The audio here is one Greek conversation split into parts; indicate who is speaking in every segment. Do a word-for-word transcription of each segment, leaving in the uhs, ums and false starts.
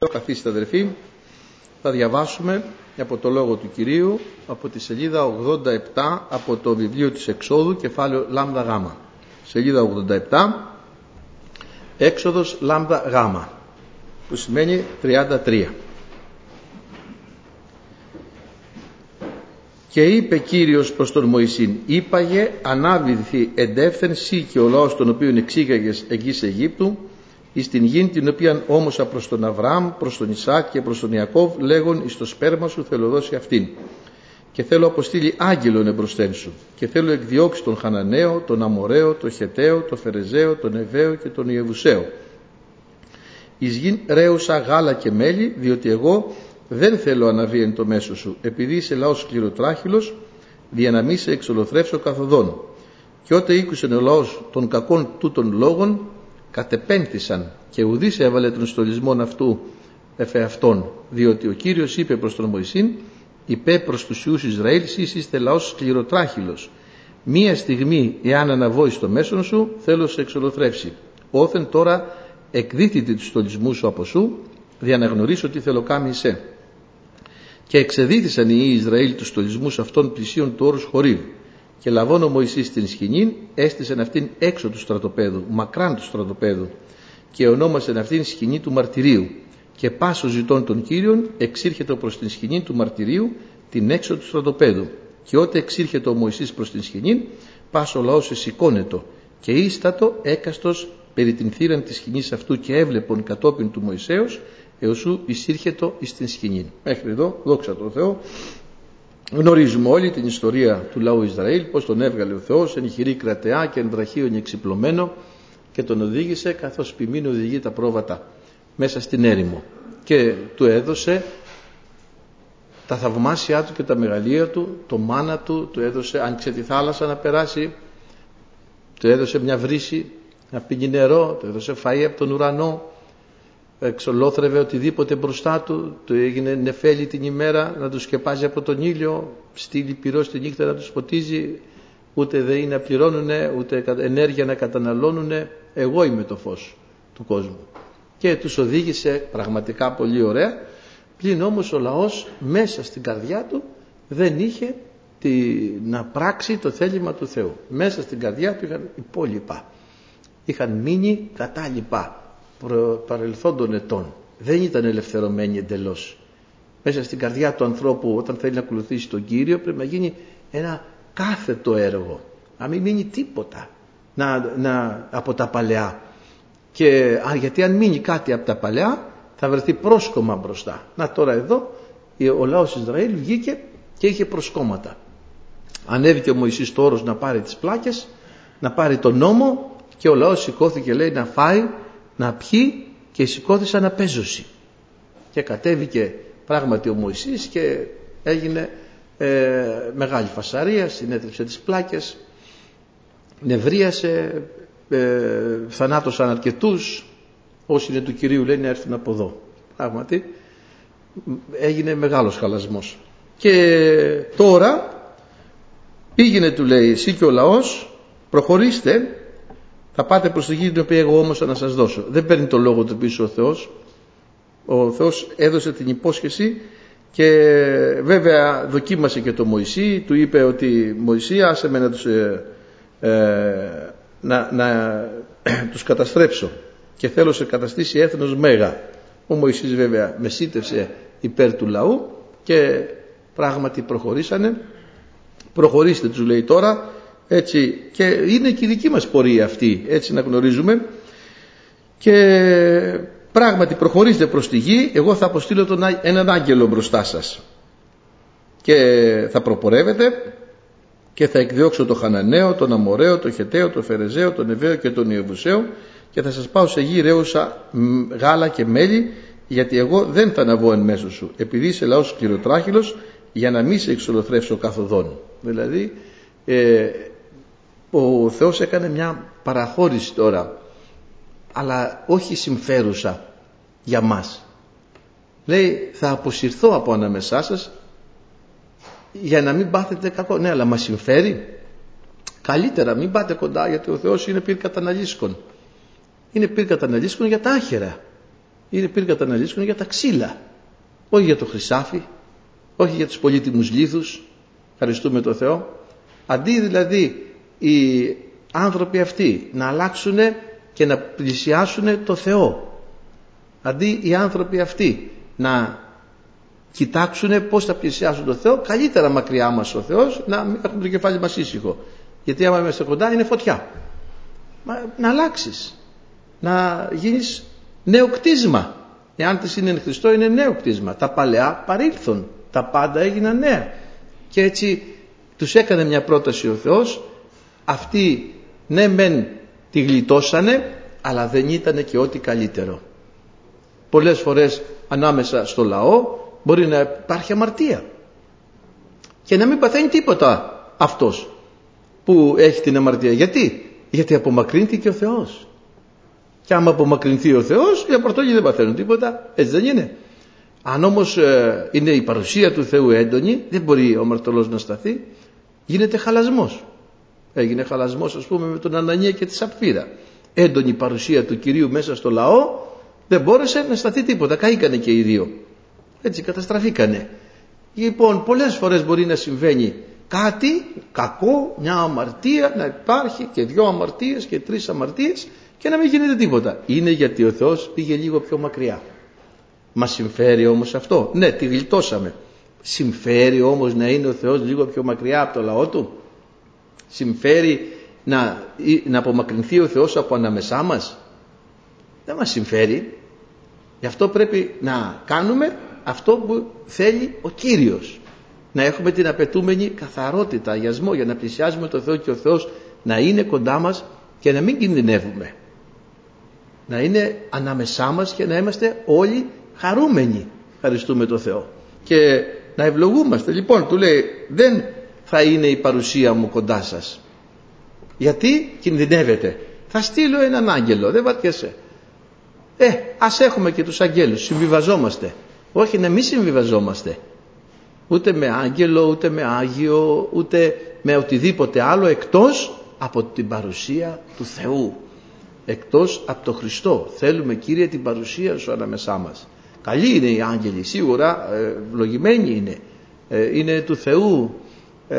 Speaker 1: Καθίστε αδερφοί, θα διαβάσουμε από το Λόγο του Κυρίου από τη σελίδα ογδόντα επτά από το βιβλίο της Εξόδου, κεφάλαιο λάμδα γάμα. Σελίδα ογδόντα επτά, Έξοδος λάμδα γάμα, που σημαίνει τριάντα τρία. Και είπε Κύριος προς τον Μωυσήν, είπαγε ανάβηθη εντεύθεν σύ και ο λαός τον οποίον εξήγαγες εγγύς Αιγύπτου, εις την γην την οποία όμωσα προς τον Αβραάμ, προς τον Ισάκ και προς τον Ιακώβ, λέγον εις το σπέρμα σου θέλω δώσει αυτήν. Και θέλω αποστείλει άγγελον εμπροσθέν σου, και θέλω εκδιώξει τον Χαναναίο, τον Αμοραίο, τον Χεταίο, τον Φερεζαίο, τον Εβαίο και τον Ιεβουσαίο. Εις γην ρέουσα γάλα και μέλι, διότι εγώ δεν θέλω αναβεί εν το μέσο σου, επειδή είσαι λαός σκληροτράχυλος, δια να μη σε εξολοθρεύσω καθοδόν. Και ότε ήκουσεν ο λαός των κακών τούτων λόγων, κατεπένθησαν και ουδής έβαλε τον στολισμόν αυτού εφ' αυτόν, διότι ο Κύριος είπε προς τον Μωυσήν, είπε προς τους ιούς Ισραήλ, σεις είστε λαός σκληροτράχυλος. Μία στιγμή εάν αναβώ εις το μέσον σου, θέλω σε εξολοθρεύσει. Όθεν τώρα εκδίθητη του στολισμού σου από σου, δια να γνωρίσω τι θέλω κάμει σε. Και εξεδίθησαν οι Ισραήλ τους στολισμούς αυτών πλησίων του όρους Χορίβ. Και λαβών ο Μωυσής την σκηνήν, έστησεν αυτήν έξω του στρατοπέδου, μακράν του στρατοπέδου, και ονόμασεν αυτήν σκηνή του μαρτυρίου. Και πάσο ζητών των Κύριων εξήρχεται προς την σκηνή του μαρτυρίου, την έξω του στρατοπέδου. Και ότε εξήρχεται ο Μωυσής προς την σκηνήν, πάσο λαός εσηκώνετο, και ίστατο έκαστος περί την θύραν της σκηνής αυτού και έβλεπον κατόπιν του Μωυσέως, εωσού εισήρχετο εις την σκηνήν. Μέχρι εδώ, δόξα τω Θεώ. Γνωρίζουμε όλοι την ιστορία του λαού Ισραήλ, πως τον έβγαλε ο Θεός εν χειρή κρατεά και εν βραχίον εξυπλωμένο και τον οδήγησε καθώς ποιμήν οδηγεί τα πρόβατα μέσα στην έρημο, και του έδωσε τα θαυμάσια του και τα μεγαλεία του, το μάνα του, του έδωσε, άνοιξε τη θάλασσα να περάσει, του έδωσε μια βρύση να πίνει νερό, του έδωσε φαΐ από τον ουρανό, εξολόθρευε οτιδήποτε μπροστά του, του έγινε νεφέλη την ημέρα να του σκεπάζει από τον ήλιο, στείλει πυρός τη νύχτα να τους ποτίζει, ούτε δεοί να πληρώνουνε, ούτε ενέργεια να καταναλώνουνε. Εγώ είμαι το φως του κόσμου. Και τους οδήγησε πραγματικά πολύ ωραία, πλην όμως ο λαός μέσα στην καρδιά του δεν είχε τη, να πράξει το θέλημα του Θεού. Μέσα στην καρδιά του είχαν υπόλοιπα, είχαν μείνει κατάλοιπα παρελθόντων ετών. Δεν ήταν ελευθερωμένοι εντελώς. Μέσα στην καρδιά του ανθρώπου, όταν θέλει να ακολουθήσει τον Κύριο, πρέπει να γίνει ένα κάθετο έργο, να μην μείνει τίποτα να, να, από τα παλαιά. Και, α, γιατί αν μείνει κάτι από τα παλαιά θα βρεθεί πρόσκομα μπροστά. Να τώρα εδώ ο λαός Ισραήλ βγήκε και είχε προσκόμματα. Ανέβηκε ο Μωυσής στο όρος να πάρει τις πλάκες, να πάρει τον νόμο, και ο λαός σηκώθηκε, λέει, να φάει, να πιει, και σηκώθησαν να παίζωση. Και κατέβηκε πράγματι ο Μωυσής και έγινε ε, μεγάλη φασαρία, συνέτρεψε τις πλάκες, νευρίασε, ε, θανάτωσαν αρκετούς, όσοι είναι του Κυρίου λέει να έρθουν από εδώ. Πράγματι έγινε μεγάλος χαλασμός. Και τώρα πήγαινε, του λέει, εσύ και ο λαός προχωρήστε, θα πάτε προς τη γη την οποία εγώ όμως να σας δώσω. Δεν παίρνει το λόγο του πίσω ο Θεός. Ο Θεός έδωσε την υπόσχεση και βέβαια δοκίμασε και το Μωυσή. Του είπε ότι Μωυσή, άσε με να τους, ε, ε, να, να, τους καταστρέψω και θέλω σε καταστήσει έθνος μέγα. Ο Μωυσής βέβαια μεσίτευσε υπέρ του λαού και πράγματι προχωρήσανε. Προχωρήστε, τους λέει τώρα. Έτσι, και είναι και η δική μας πορεία αυτή, έτσι να γνωρίζουμε. Και πράγματι προχωρήστε προς τη γη, εγώ θα αποστείλω τον, έναν άγγελο μπροστά σας και θα προπορεύετε και θα εκδιώξω τον Χαναναίο, τον Αμοραίο, τον Χεταίο, τον Φερεζαίο, τον Εβαίο και τον Ιεβουσαίο, και θα σας πάω σε γη ρέουσα γάλα και μέλι, γιατί εγώ δεν θα αναβώ εν μέσω σου, επειδή είσαι λαός σκληροτράχυλος, για να μην σε εξολοθρεύσω καθοδόν. Δηλαδή ε, ο Θεός έκανε μια παραχώρηση τώρα, αλλά όχι συμφέρουσα για μας. Λέει, θα αποσυρθώ από ανάμεσά σας για να μην πάθετε κακό. Ναι, αλλά μας συμφέρει. Καλύτερα μην πάτε κοντά, γιατί ο Θεός είναι πυρ καταναλύσκων. Είναι πυρ καταναλύσκων για τα άχερα. είναι πήρε καταναλύσκουν για τα ξύλα, όχι για το χρυσάφι, όχι για τους πολύτιμους λίθους. Ευχαριστούμε τον Θεό. Αντί δηλαδή οι άνθρωποι αυτοί να αλλάξουν και να πλησιάσουν το Θεό, αντί οι άνθρωποι αυτοί να κοιτάξουν πώς θα πλησιάσουν το Θεό, καλύτερα μακριά μας ο Θεός, να μην έχουμε το κεφάλι μας ήσυχο, γιατί άμα είμαστε κοντά είναι φωτιά. Μα, να αλλάξεις, να γίνεις νέο κτίσμα. Εάν της είναι εν Χριστώ, είναι νέο κτίσμα. Τα παλαιά παρήλθον, τα πάντα έγιναν νέα. Και έτσι τους έκανε μια πρόταση ο Θεός. Αυτοί ναι μεν τη γλιτώσανε, αλλά δεν ήταν και ό,τι καλύτερο. Πολλές φορές ανάμεσα στο λαό μπορεί να υπάρχει αμαρτία και να μην παθαίνει τίποτα αυτός που έχει την αμαρτία. Γιατί? Γιατί απομακρύνθηκε ο Θεός. Και άμα απομακρυνθεί ο Θεός, οι απορτόγοι δεν παθαίνουν τίποτα. Έτσι δεν είναι? Αν όμως ε, είναι η παρουσία του Θεού έντονη, δεν μπορεί ο αμαρτωλός να σταθεί, γίνεται χαλασμός. Έγινε χαλασμός, ας πούμε, με τον Ανανία και τη Σαπφύρα. Έντονη παρουσία του Κυρίου μέσα στο λαό, δεν μπόρεσε να σταθεί τίποτα. Καήκανε και οι δύο. Έτσι καταστραφήκανε. Λοιπόν, πολλές φορές μπορεί να συμβαίνει κάτι κακό, μια αμαρτία, να υπάρχει και δυο αμαρτίες και τρεις αμαρτίες και να μην γίνεται τίποτα. Είναι γιατί ο Θεός πήγε λίγο πιο μακριά. Μας συμφέρει όμως αυτό? Ναι, τη γλιτώσαμε. Συμφέρει όμως να είναι ο Θεός λίγο πιο μακριά από το λαό του? Συμφέρει να, να απομακρυνθεί ο Θεός από ανάμεσά μας? Δεν μας συμφέρει. Γι' αυτό πρέπει να κάνουμε αυτό που θέλει ο Κύριος. Να έχουμε την απαιτούμενη καθαρότητα, αγιασμό, για να πλησιάζουμε το Θεό και ο Θεός να είναι κοντά μας και να μην κινδυνεύουμε. Να είναι ανάμεσά μας και να είμαστε όλοι χαρούμενοι. Ευχαριστούμε το Θεό. Και να ευλογούμαστε. Λοιπόν, του λέει, δεν θα είναι η παρουσία μου κοντά σας. Γιατί κινδυνεύετε? Θα στείλω έναν άγγελο, δεν βαριέσαι. Ε, ας έχουμε και τους αγγέλους, συμβιβαζόμαστε. Όχι, να μην συμβιβαζόμαστε. Ούτε με άγγελο, ούτε με άγιο, ούτε με οτιδήποτε άλλο εκτός από την παρουσία του Θεού. Εκτός από το Χριστό. Θέλουμε, Κύριε, την παρουσία σου ανάμεσά μας. Καλοί είναι οι άγγελοι, σίγουρα, ε, ευλογημένοι είναι. Ε, είναι του Θεού ε,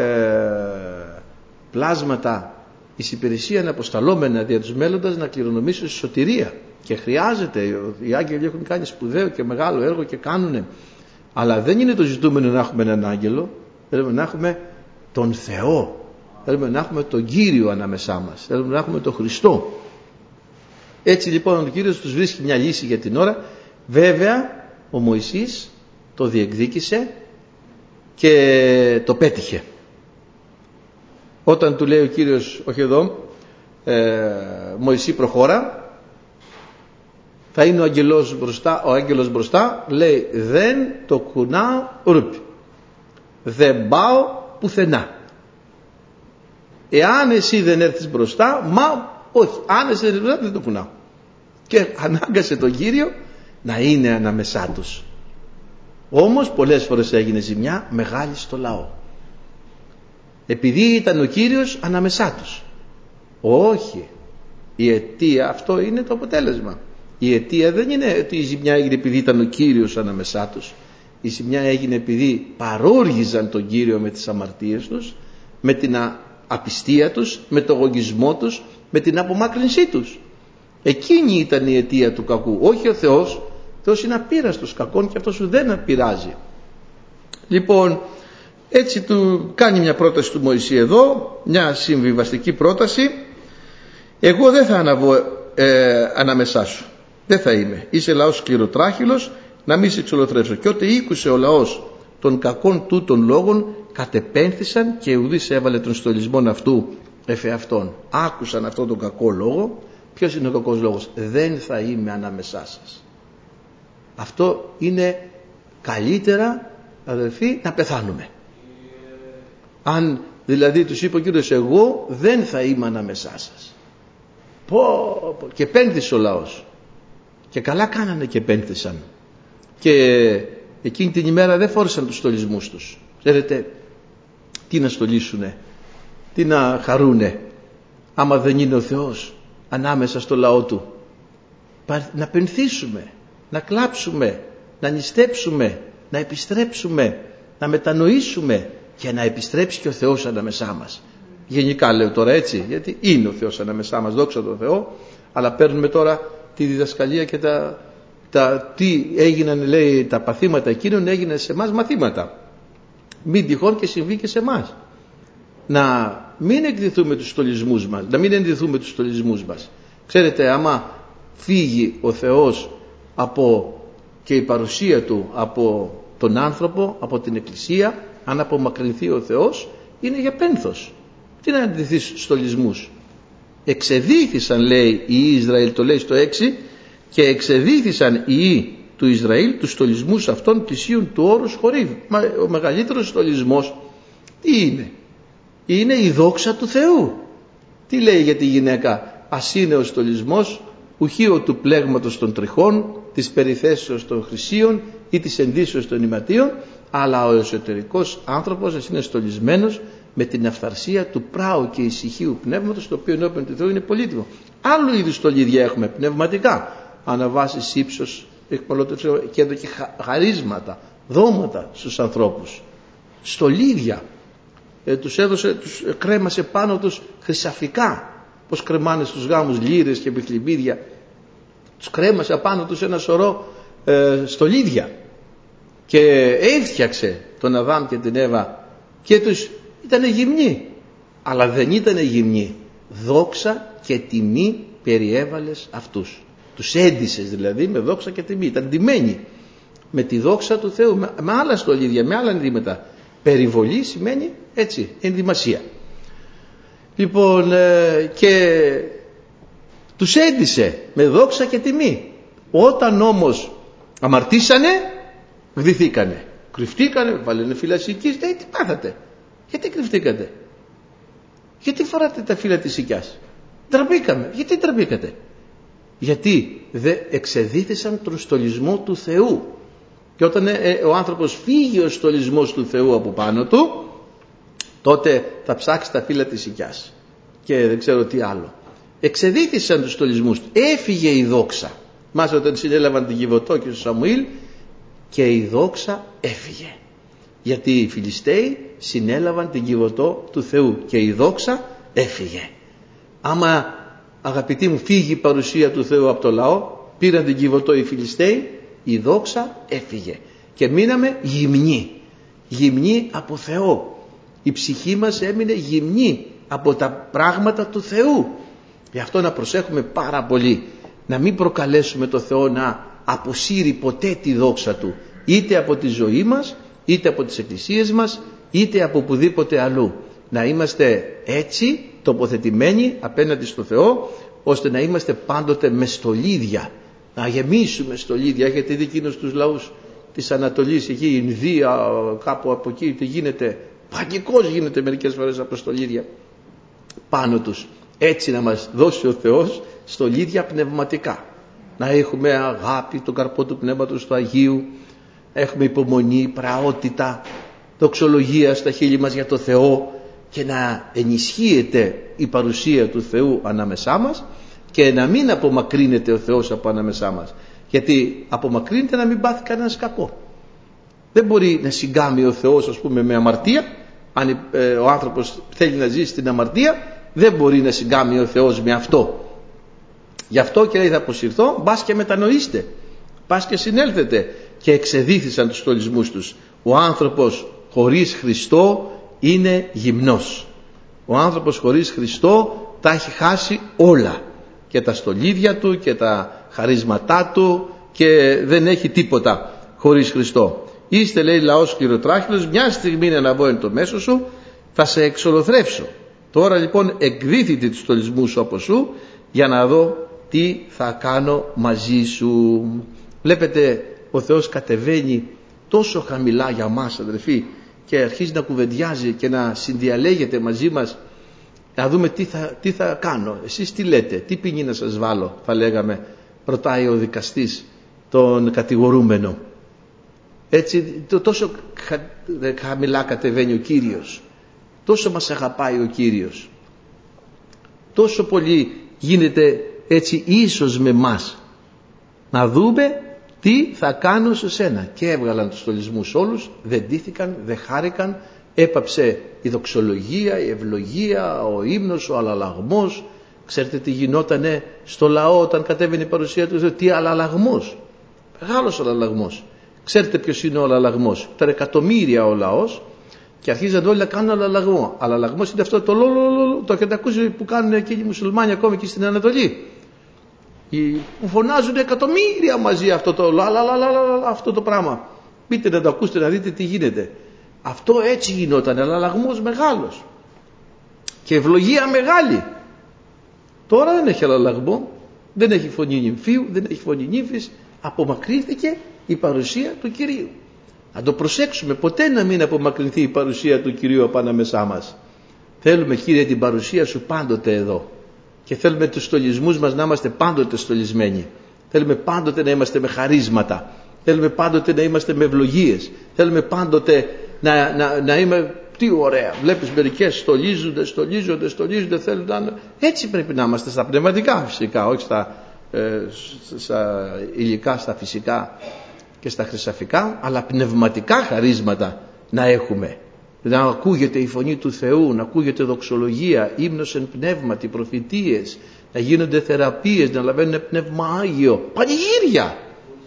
Speaker 1: πλάσματα εις υπηρεσίαν αποσταλόμενα δια τους μέλλοντας να κληρονομήσουν στη σωτηρία. Και χρειάζεται, οι άγγελοι έχουν κάνει σπουδαίο και μεγάλο έργο και κάνουνε. Αλλά δεν είναι το ζητούμενο να έχουμε έναν άγγελο. Θέλουμε να έχουμε τον Θεό. Θέλουμε να έχουμε τον Κύριο ανάμεσά μας. Θέλουμε να έχουμε τον Χριστό. Έτσι λοιπόν ο Κύριος τους βρίσκει μια λύση για την ώρα. Βέβαια ο Μωυσής το διεκδίκησε και το πέτυχε. Όταν του λέει ο Κύριος, όχι εδώ, ε, Μωυσή προχώρα, θα είναι ο αγγελός μπροστά, ο άγγελος μπροστά, λέει, δεν το κουνάω ρούπι. Δεν πάω πουθενά. Εάν εσύ δεν έρθεις μπροστά, μα όχι, αν εσύ δεν έρθεις μπροστά, δεν το κουνάω. Και ανάγκασε τον Κύριο να είναι ανάμεσά τους. Όμως πολλές φορές έγινε ζημιά μεγάλη στο λαό. Επειδή ήταν ο Κύριος ανάμεσά τους. Όχι. Η αιτία, αυτό είναι το αποτέλεσμα. Η αιτία δεν είναι ότι η ζημιά έγινε επειδή ήταν ο Κύριος ανάμεσά τους. Η ζημιά έγινε επειδή παρόργιζαν τον Κύριο με τις αμαρτίες τους, με την απιστία τους, με τον εγωισμό τους, με την απομάκρυνσή τους. Εκείνη ήταν η αιτία του κακού, όχι ο Θεός. Ο Θεός είναι απείραστος κακών και αυτός σου δεν απειράζει. Λοιπόν, έτσι του κάνει μια πρόταση του Μωυσή εδώ, μια συμβιβαστική πρόταση. Εγώ δεν θα αναβώ ε, ανάμεσά σου. Δεν θα είμαι. Είσαι λαός σκληροτράχυλος, να μην σε εξολοθρέψω. Και ότε ήκουσε ο λαός των κακών τούτων λόγων, κατεπένθησαν και ουδής έβαλε τον στολισμόν αυτού εφεαυτόν. Άκουσαν αυτόν τον κακό λόγο. Ποιος είναι ο κακός λόγος? Δεν θα είμαι ανάμεσά σας. Αυτό είναι καλύτερα, αδελφοί, να πεθάνουμε. Αν δηλαδή τους είπε ο Κύριος, εγώ δεν θα είμαι ανάμεσά σας. Πω, πω. Και πένθησε ο λαός. Και καλά κάνανε και πένθησαν. Και εκείνη την ημέρα δεν φόρεσαν τους στολισμούς τους. Ξέρετε, τι να στολίσουνε, τι να χαρούνε, άμα δεν είναι ο Θεός ανάμεσα στο λαό του. Να πενθήσουμε, να κλάψουμε, να νηστέψουμε, να επιστρέψουμε, να μετανοήσουμε και να επιστρέψει και ο Θεός ανάμεσά μας. Γενικά λέω τώρα έτσι, γιατί είναι ο Θεός ανάμεσά μας, δόξα τω Θεώ, αλλά παίρνουμε τώρα τη διδασκαλία και τα, τα τι έγιναν, λέει, τα παθήματα εκείνων έγιναν σε εμάς μαθήματα. Μην τυχόν και συμβεί και σε εμάς. Να μην εκδηθούμε τους στολισμούς μας, να μην ενδυθούμε τους στολισμούς μας. Ξέρετε, άμα φύγει ο Θεός από, και η παρουσία Του από τον άνθρωπο, από την Εκκλησία, αν απομακρυνθεί ο Θεός, είναι για πένθος. Τι να αντιθείς στους στολισμούς? Εξεδίθησαν, λέει, οι Ισραήλ, το λέει στο έξι, και εξεδίθησαν οι ιοί του Ισραήλ τους στολισμούς αυτών πλησίων του όρους Χορήβ. Μα ο μεγαλύτερος στολισμός τι είναι? Είναι η δόξα του Θεού. Τι λέει για τη γυναίκα? Ας είναι ο στολισμός ουχείο του πλέγματος των τριχών, της περιθέσεως των χρυσίων ή της ενδύσεως των ηματίων, αλλά ο εσωτερικός άνθρωπος ας είναι στολισμένος με την αυθαρσία του πράου και ησυχίου πνεύματος, το οποίο ενώπιον του Θεού είναι πολύτιμο. Άλλου είδους στολίδια έχουμε, πνευματικά, αναβάσεις ύψος, και εδώ και χαρίσματα, δώματα στους ανθρώπους, στολίδια. Ε, τους έδωσε, τους κρέμασε πάνω τους χρυσαφικά, πως κρεμάνε στους γάμους λύρες και επιχλιμπίδια. Τους κρέμασε πάνω τους ένα σωρό ε, στολίδια και έφτιαξε τον Αδάμ και την Εύα και τους ήτανε γυμνοί, αλλά δεν ήτανε γυμνοί. Δόξα και τιμή περιέβαλες αυτούς. Τους έντυσες δηλαδή με δόξα και τιμή. Ήταν ντυμένοι με τη δόξα του Θεού, με, με άλλα στολίδια, με άλλα ενδύματα. Περιβολή σημαίνει έτσι, ενδυμασία. Λοιπόν, ε, και τους έντυσε με δόξα και τιμή. Όταν όμως αμαρτήσανε, βδηθήκανε, κρυφτήκανε, βάλανε φυλασσική. Ε, τι πάθατε? Γιατί κρυφτήκατε? Γιατί φοράτε τα φύλλα της οικιάς? Ντραπήκαμε. Γιατί ντραπήκατε? Γιατί δεν εξεδίθησαν τον στολισμό του Θεού. Και όταν ε, ο άνθρωπος φύγει ο στολισμός του Θεού από πάνω του, τότε θα ψάξει τα φύλλα της οικιάς και δεν ξέρω τι άλλο. Εξεδίθησαν τους στολισμούς του. Έφυγε η δόξα. Μάλιστα όταν συνέλαβαν την Κιβωτό και τον Σαμουήλ, και η δόξα έφυγε. Γιατί οι Φιλιστέοι συνέλαβαν την Κιβωτό του Θεού και η δόξα έφυγε. Άμα, αγαπητοί μου, φύγει η παρουσία του Θεού από το λαό, πήραν την Κιβωτό οι Φιλιστέοι, η δόξα έφυγε και μείναμε γυμνοί. Γυμνοί από Θεό. Η ψυχή μας έμεινε γυμνή από τα πράγματα του Θεού. Γι' αυτό να προσέχουμε πάρα πολύ, να μην προκαλέσουμε το Θεό να αποσύρει ποτέ τη δόξα Του, είτε από τη ζωή μας, είτε από τις εκκλησίες μας, είτε από οπουδήποτε αλλού. Να είμαστε έτσι τοποθετημένοι απέναντι στο Θεό, ώστε να είμαστε πάντοτε με στολίδια, να γεμίσουμε στολίδια. Έχετε δει εκείνους τους λαούς της Ανατολής, εκεί η Ινδία, κάπου από εκεί, τι γίνεται, παγικός γίνεται μερικές φορές από στολίδια πάνω τους. Έτσι να μας δώσει ο Θεός στολίδια πνευματικά, να έχουμε αγάπη, τον καρπό του Πνεύματος του Αγίου, έχουμε υπομονή, πραότητα, δοξολογία στα χείλη μας για το Θεό, και να ενισχύεται η παρουσία του Θεού ανάμεσά μας και να μην απομακρύνεται ο Θεός από ανάμεσά μας. Γιατί απομακρύνεται να μην πάθει κανένας κακό. Δεν μπορεί να συγκάμει ο Θεός, ας πούμε, με αμαρτία. Αν ε, ο άνθρωπος θέλει να ζήσει στην αμαρτία, δεν μπορεί να συγκάμει ο Θεός με αυτό. Γι' αυτό και λέει, θα αποσυρθώ, μπας και μετανοήστε, μπας και συνέλθετε. Και εξεδίθησαν τους στολισμούς τους. Ο άνθρωπος χωρίς Χριστό είναι γυμνός. Ο άνθρωπος χωρίς Χριστό τα έχει χάσει όλα, και τα στολίδια του και τα χαρίσματά του, και δεν έχει τίποτα χωρίς Χριστό. Είστε, λέει, λαός σκληροτράχυλος, μια στιγμή να αναβώ εν το μέσο σου, θα σε εξολοθρεύσω. Τώρα λοιπόν εκδίθητε τους στολισμούς σου από σου, για να δω τι θα κάνω μαζί σου. Βλέπετε, ο Θεός κατεβαίνει τόσο χαμηλά για μας, αδελφοί, και αρχίζει να κουβεντιάζει και να συνδιαλέγεται μαζί μας, να δούμε τι θα, τι θα κάνω. Εσείς τι λέτε, τι ποινή να σας βάλω, θα λέγαμε, ρωτάει ο δικαστής τον κατηγορούμενο. Έτσι, το, τόσο χα, χαμηλά κατεβαίνει ο Κύριος, τόσο μας αγαπάει ο Κύριος, τόσο πολύ γίνεται έτσι ίσος με μας. Να δούμε τι θα κάνω σε σένα. Και έβγαλαν τους στολισμούς όλους, δεν ντύθηκαν, δεν χάρηκαν, έπαψε η δοξολογία, η ευλογία, ο ύμνος, ο αλλαλαγμός. Ξέρετε τι γινότανε στο λαό όταν κατέβαινε η παρουσία του Θεού? Τι αλλαλαγμός, μεγάλος αλλαλαγμός. Ξέρετε ποιος είναι ο αλλαλαγμός? Ήταν εκατομμύρια ο λαός και αρχίζαν όλοι να κάνουν αλλαλαγμό. Αλλαλαγμός είναι αυτό το λολολολο, το έχετε ακούσει που κάνουν εκείνοι οι μουσουλμάνοι ακόμη και στην Ανατολή, που φωνάζουν εκατομμύρια μαζί αυτό το, αυτό το πράγμα. Πείτε να το ακούσετε να δείτε τι γίνεται. Αυτό έτσι γινόταν, αλλαλαγμός μεγάλος και ευλογία μεγάλη. Τώρα δεν έχει αλλαλαγμό, δεν έχει φωνή νυμφίου, δεν έχει φωνή νύμφης, απομακρύνθηκε η παρουσία του Κυρίου. Να το προσέξουμε, ποτέ να μην απομακρυνθεί η παρουσία του Κυρίου από ανάμεσά μας. Θέλουμε, Κύριε, την παρουσία Σου πάντοτε εδώ και θέλουμε τους στολισμούς μας να είμαστε πάντοτε στολισμένοι. Θέλουμε πάντοτε να είμαστε με χαρίσματα, θέλουμε πάντοτε να είμαστε με ευλογίες, θέλουμε πάντοτε να, να, να είμαι... Τι ωραία, βλέπεις μερικές στολίζονται, στολίζονται, στολίζονται, θέλουν να... Έτσι πρέπει να είμαστε στα πνευματικά φυσικά, όχι στα, ε, στα υλικά, στα φυσικά και στα χρυσαφικά, αλλά πνευματικά χαρίσματα να έχουμε. Να ακούγεται η φωνή του Θεού, να ακούγεται δοξολογία, ύμνος εν πνεύματι, προφητείες, να γίνονται θεραπείες, να λαβαίνουν πνεύμα Άγιο, πανηγύρια,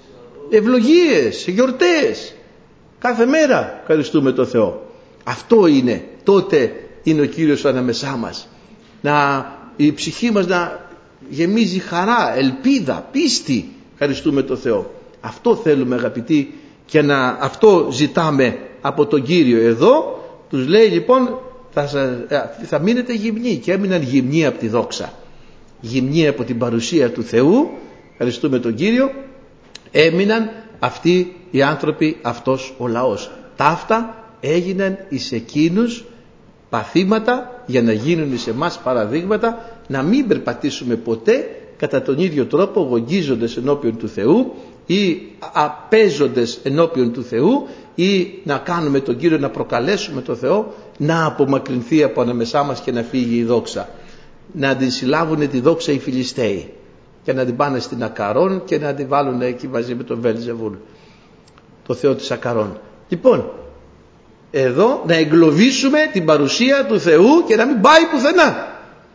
Speaker 1: ευλογίες, γιορτές, κάθε μέρα ευχαριστούμε τον Θεό. Αυτό είναι, τότε είναι ο Κύριος ανάμεσά μας. Να, η ψυχή μας να γεμίζει χαρά, ελπίδα, πίστη. Ευχαριστούμε τον Θεό. Αυτό θέλουμε, αγαπητοί, και να, αυτό ζητάμε από τον Κύριο. Εδώ τους λέει λοιπόν θα, θα μείνετε γυμνοί, και έμειναν γυμνοί από τη δόξα. Γυμνοί από την παρουσία του Θεού. Ευχαριστούμε τον Κύριο. Έμειναν αυτοί οι άνθρωποι, αυτός ο λαός. Ταύτα έγιναν εις εκείνους παθήματα για να γίνουν σε εμάς παραδείγματα, να μην περπατήσουμε ποτέ κατά τον ίδιο τρόπο, γογγίζοντες ενώπιον του Θεού ή απέζοντες ενώπιον του Θεού, ή να κάνουμε τον Κύριο, να προκαλέσουμε τον Θεό να απομακρυνθεί από ανάμεσά μας και να φύγει η δόξα. Να την συλλάβουν τη δόξα οι Φιλιστέοι και να την πάνε στην Ακαρών και να την βάλουν εκεί μαζί με τον Βέλζεβουλ, το θεό της Ακαρών. Λοιπόν, εδώ να εγκλωβίσουμε την παρουσία του Θεού και να μην πάει πουθενά.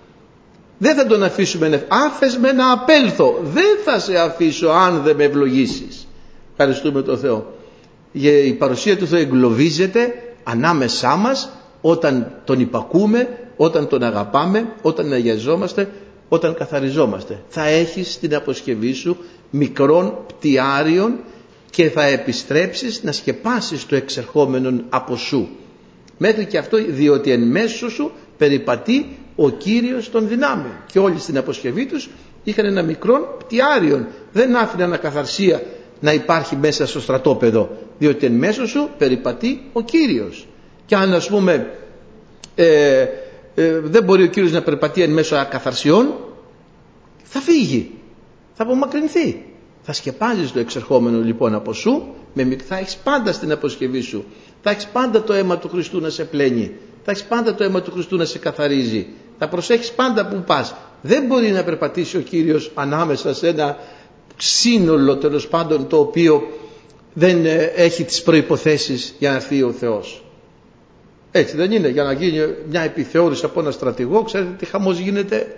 Speaker 1: Δεν θα τον αφήσουμε. Άφες με να απέλθω, δεν θα σε αφήσω αν δεν με ευλογήσεις. Ευχαριστούμε τον Θεό. Η παρουσία του Θεού εγκλωβίζεται ανάμεσά μας όταν τον υπακούμε, όταν τον αγαπάμε, όταν αγιαζόμαστε, όταν καθαριζόμαστε. Θα έχεις την αποσκευή σου μικρών πτιάριων και θα επιστρέψεις να σκεπάσεις το εξερχόμενον από σου. Μέχρι και αυτό, διότι εν μέσω σου περιπατεί ο Κύριος των δυνάμεων. Και όλοι στην αποσκευή τους είχαν ένα μικρό πτιάριον. Δεν άφηναν ακαθαρσία να υπάρχει μέσα στο στρατόπεδο, διότι εν μέσω σου περιπατεί ο Κύριος. Και αν, ας πούμε, ε, ε, δεν μπορεί ο Κύριος να περιπατεί εν μέσω ακαθαρσιών, θα φύγει, θα απομακρυνθεί. Θα σκεπάζεις το εξερχόμενο λοιπόν από σου, με, θα έχεις πάντα στην αποσκευή σου, θα έχεις πάντα το αίμα του Χριστού να σε πλένει, θα έχεις πάντα το αίμα του Χριστού να σε καθαρίζει, θα προσέχεις πάντα που πας. Δεν μπορεί να περπατήσει ο Κύριος ανάμεσα σε ένα σύνολο, τέλος πάντων, το οποίο δεν έχει τις προϋποθέσεις για να έρθει ο Θεός. Έτσι δεν είναι? Για να γίνει μια επιθεώρηση από ένα στρατηγό, ξέρετε τι χαμός γίνεται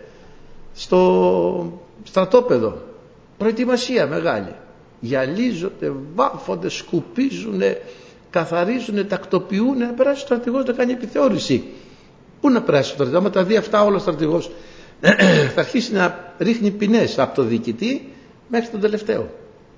Speaker 1: στο στρατόπεδο. Προετοιμασία μεγάλη. Γυαλίζονται, βάφονται, σκουπίζουνε, καθαρίζουνε, τακτοποιούνε. Να περάσει ο στρατηγός να κάνει επιθεώρηση. Πού να περάσει ο στρατηγός? Άμα τα δει αυτά όλα ο στρατηγός θα αρχίσει να ρίχνει ποινές από το διοικητή μέχρι τον τελευταίο.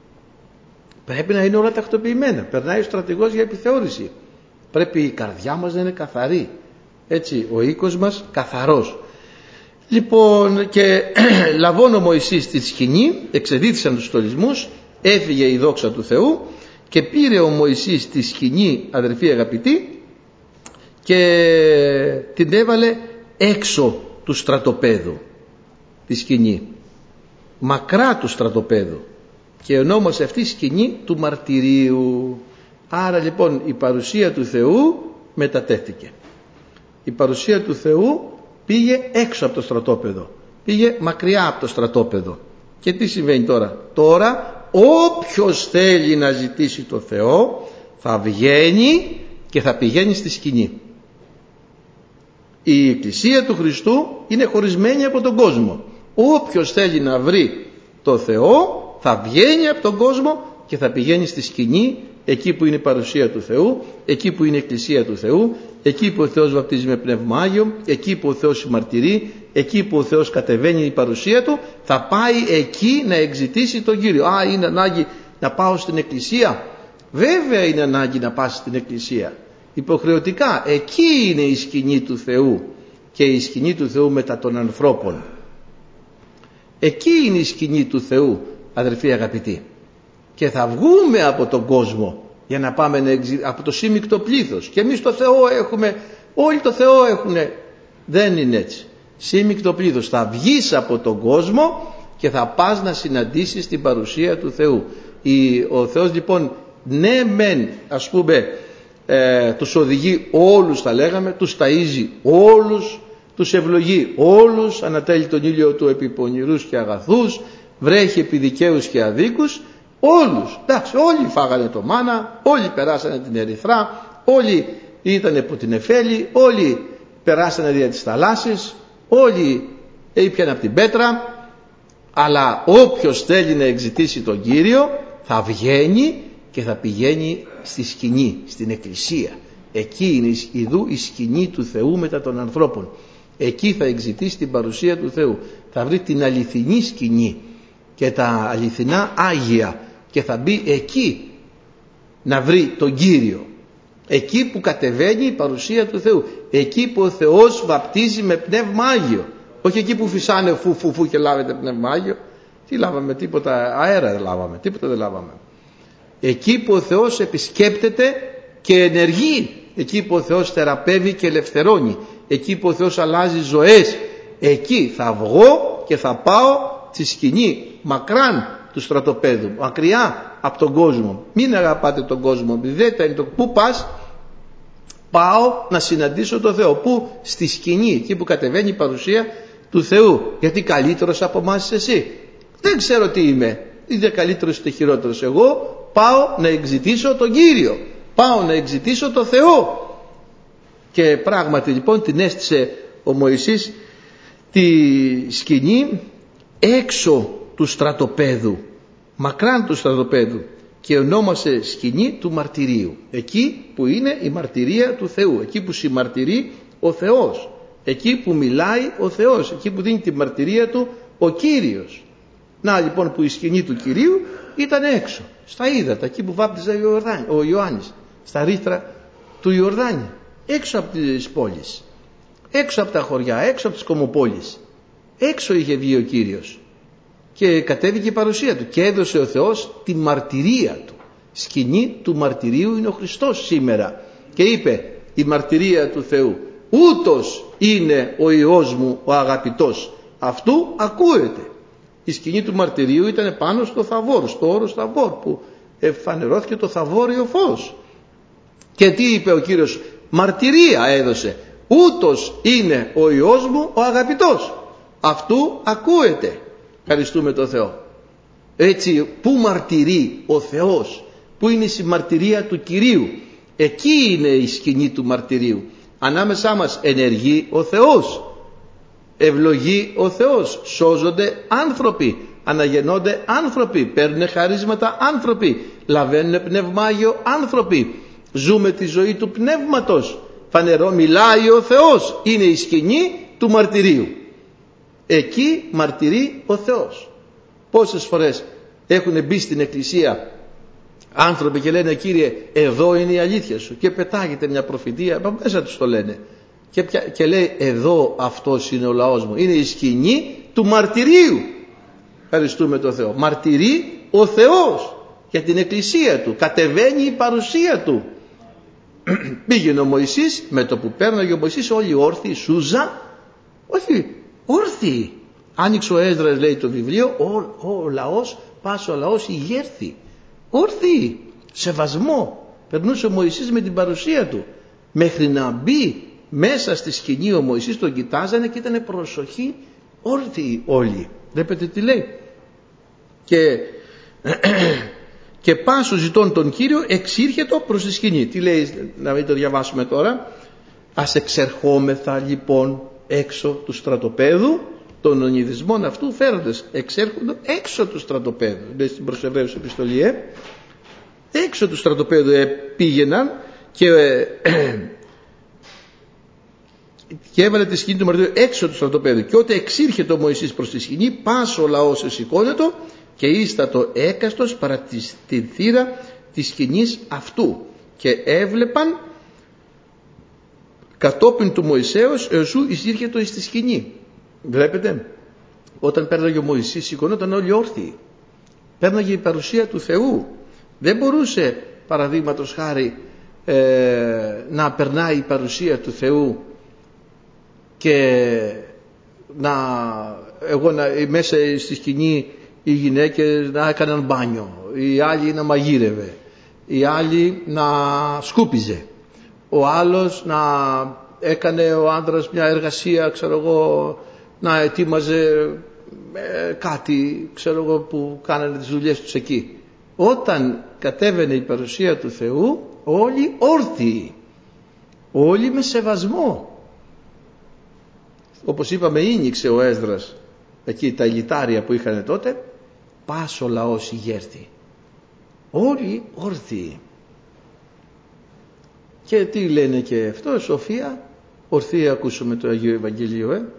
Speaker 1: Πρέπει να είναι όλα τακτοποιημένα. Περνάει ο στρατηγός για επιθεώρηση. Πρέπει η καρδιά μας να είναι καθαρή. Έτσι, ο οίκος μας καθαρός. Λοιπόν, και λαβών ο Μωυσής στη σκηνή, εξεδίθησαν τους στολισμούς, έφυγε η δόξα του Θεού και πήρε ο Μωυσής τη σκηνή, αδερφοί αγαπητοί, και την έβαλε έξω του στρατοπέδου, τη σκηνή, μακρά του στρατοπέδου, και ονόμασε αυτή η σκηνή του μαρτυρίου. Άρα λοιπόν η παρουσία του Θεού μετατέθηκε. Η παρουσία του Θεού πήγε έξω από το στρατόπεδο, πήγε μακριά από το στρατόπεδο. Και τι συμβαίνει τώρα? Τώρα όποιος θέλει να ζητήσει το Θεό θα βγαίνει και θα πηγαίνει στη σκηνή. Η Εκκλησία του Χριστού είναι χωρισμένη από τον κόσμο. Όποιος θέλει να βρει το Θεό θα βγαίνει από τον κόσμο και θα πηγαίνει στη σκηνή, εκεί που είναι η παρουσία του Θεού, εκεί που είναι η Εκκλησία του Θεού, εκεί που ο Θεός βαπτίζει με Πνεύμα Άγιο, εκεί που ο Θεός συμμαρτυρεί, εκεί που ο Θεός κατεβαίνει η παρουσία του, θα πάει εκεί να εξητήσει τον Κύριο. Α, είναι ανάγκη να πάω στην Εκκλησία? Βέβαια είναι ανάγκη να πας στην Εκκλησία. Υποχρεωτικά. Εκεί είναι η σκηνή του Θεού και η σκηνή του Θεού μετά των ανθρώπων. Εκεί είναι η σκηνή του Θεού, αδερφοί αγαπητοί. Και θα βγούμε από τον κόσμο για να πάμε να εξη... από το σύμμικτο πλήθος. Και εμείς το Θεό έχουμε, όλοι το Θεό έχουν. Δεν είναι έτσι. Σύμμικτο πλήθος. Θα βγεις από τον κόσμο και θα πας να συναντήσεις την παρουσία του Θεού. Η... Ο Θεός λοιπόν, ναι μεν, ας πούμε, ε, τους οδηγεί όλους, θα λέγαμε, τους ταΐζει όλους, τους ευλογεί όλους, ανατέλει τον ήλιο του επί πονηρούς και αγαθούς, βρέχει επί δικαίους και αδίκους, όλους. Εντάξει, όλοι φάγανε το μάνα, όλοι περάσανε την ερυθρά, όλοι ήταν από την Εφέλη, όλοι περάσανε δια της θαλάσσης, όλοι ήπιαν από την πέτρα. Αλλά όποιος θέλει να εξητήσει τον Κύριο θα βγαίνει και θα πηγαίνει στη σκηνή, στην Εκκλησία. Εκεί είναι ειδού η σκηνή του Θεού μετά των ανθρώπων. Εκεί θα εξητήσει την παρουσία του Θεού. Θα βρει την αληθινή σκηνή και τα αληθινά Άγια και θα μπει εκεί να βρει τον Κύριο. Εκεί που κατεβαίνει η παρουσία του Θεού. Εκεί που ο Θεός βαπτίζει με Πνεύμα Άγιο. Όχι εκεί που φυσάνε φου φου φου και λάβετε Πνεύμα Άγιο. Τι λάβαμε? Τίποτα. Αέρα δεν λάβαμε. Τίποτα δεν λάβαμε. Εκεί που ο Θεός επισκέπτεται και ενεργεί. Εκεί που ο Θεός θεραπεύει και ελευθερώνει. Εκεί που ο Θεός αλλάζει ζωές. Εκεί θα βγω και θα πάω στη σκηνή μακράν του στρατοπέδου, μακριά από τον κόσμο. Μην αγαπάτε τον κόσμο, δεν είναι το πού πας? Πάω να συναντήσω τον Θεό. Πού? Στη σκηνή, εκεί που κατεβαίνει η παρουσία του Θεού. Γιατί καλύτερος από εμάς είσαι εσύ? Δεν ξέρω τι είμαι, είτε καλύτερος είτε χειρότερος. Εγώ πάω να εξητήσω τον Κύριο, πάω να εξητήσω τον Θεό. Και πράγματι λοιπόν την έστησε ο Μωυσής τη σκηνή έξω του στρατοπέδου, μακράν του στρατοπέδου, και ονόμασε σκηνή του μαρτυρίου. Εκεί που είναι η μαρτυρία του Θεού, εκεί που συμμαρτυρεί ο Θεός, εκεί που μιλάει ο Θεός, εκεί που δίνει τη μαρτυρία του ο Κύριος. Να λοιπόν που η σκηνή του Κυρίου ήταν έξω, στα ύδατα, εκεί που βάπτιζε ο Ιωάννης, στα ρήθρα του Ιορδάνη, έξω από τις πόλεις, έξω από τα χωριά, έξω από τις κομμοπόλεις. Έξω είχε βγει ο Κύριος και κατέβηκε η παρουσία του και έδωσε ο Θεός τη μαρτυρία του. Σκηνή του μαρτυρίου είναι ο Χριστός σήμερα και είπε η μαρτυρία του Θεού, ούτως είναι ο Υιός μου ο αγαπητός, αυτού ακούεται. Η σκηνή του μαρτυρίου ήταν πάνω στο Θαβόρ, στο όρος Θαβόρ, που εφανερώθηκε το θαβόριο φως. Και τι είπε ο Κύριος? Μαρτυρία έδωσε, ούτως είναι ο Υιός μου ο αγαπητός, αυτού ακούεται. Ευχαριστούμε τον Θεό. Έτσι, πού μαρτυρεί ο Θεός, πού είναι η συμμαρτυρία του Κυρίου? Εκεί είναι η σκηνή του μαρτυρίου. Ανάμεσά μας ενεργεί ο Θεός, ευλογεί ο Θεός, σώζονται άνθρωποι, αναγεννώνται άνθρωποι, παίρνουν χαρίσματα άνθρωποι, λαβαίνουν Πνεύμα Άγιο άνθρωποι, ζούμε τη ζωή του Πνεύματος, φανερό μιλάει ο Θεός, είναι η σκηνή του μαρτυρίου. Εκεί μαρτυρεί ο Θεός. Πόσες φορές έχουν μπει στην εκκλησία άνθρωποι και λένε, Κύριε, εδώ είναι η αλήθεια σου, και πετάγεται μια προφητεία, από μέσα τους το λένε, και, πια, και λέει, εδώ αυτός είναι ο λαός μου. Είναι η σκηνή του μαρτυρίου. Ευχαριστούμε τον Θεό. Μαρτυρεί ο Θεός για την εκκλησία του, κατεβαίνει η παρουσία του. Πήγαινε ο Μωυσής, με το που πέρναγε ο Μωυσής, όλοι όρθιοι, Σούζα, όχι όρθιοι. Άνοιξε ο Έσδρας, λέει το βιβλίο, ο, ο λαός, πάσε ο λαός ηγέρθη. Όρθιοι, σεβασμό. Περνούσε ο Μωυσής με την παρουσία του. Μέχρι να μπει μέσα στη σκηνή ο Μωυσής, τον κοιτάζανε και ήταν προσοχή όρθιοι όλοι. Βλέπετε τι λέει. Και Και πάσο ζητών τον Κύριο εξήρχετο προς τη σκηνή. Τι λέει, να μην το διαβάσουμε τώρα. Ας εξερχόμεθα λοιπόν έξω του στρατοπέδου, των ονειδισμών αυτού φέροντες εξέρχονται έξω του στρατοπέδου. Λέει στην προς Εβραίους επιστολή, ε? έξω του στρατοπέδου ε, πήγαιναν και, ε, και έβαλε τη σκηνή του μαρτυρίου έξω του στρατοπέδου. Και όταν εξήρχεται ο Μωυσής προς τη σκηνή, πάσο ο λαός εσηκώνετο και ίστατο έκαστος παρά τη θύρα της σκηνής αυτού. Και έβλεπαν κατόπιν του Μωυσέως εωσού εισήρχετο εις τη σκηνή. Βλέπετε, όταν πέρναγε ο Μωυσής σηκωνόταν όλοι όρθιοι. Πέρναγε η παρουσία του Θεού. Δεν μπορούσε, παραδείγματος χάρη, ε, να περνάει η παρουσία του Θεού και να, εγώ να, μέσα στη σκηνή οι γυναίκες να έκαναν μπάνιο, οι άλλοι να μαγείρευε, οι άλλοι να σκούπιζε, ο άλλος να έκανε ο άντρας μια εργασία, ξέρω εγώ, να ετοίμαζε ε, κάτι, ξέρω εγώ, που κάνανε τις δουλειές τους εκεί. Όταν κατέβαινε η παρουσία του Θεού, όλοι όρθιοι, όλοι με σεβασμό. Όπως είπαμε, ήνιξε ο Έσδρας εκεί τα ηλιτάρια που είχαν τότε, πάσο λαός ηγέρθη, όλοι όρθιοι. Και τι λένε και αυτό, σοφία, ορθή ακούσουμε το Αγίο Ευαγγέλιο, ε?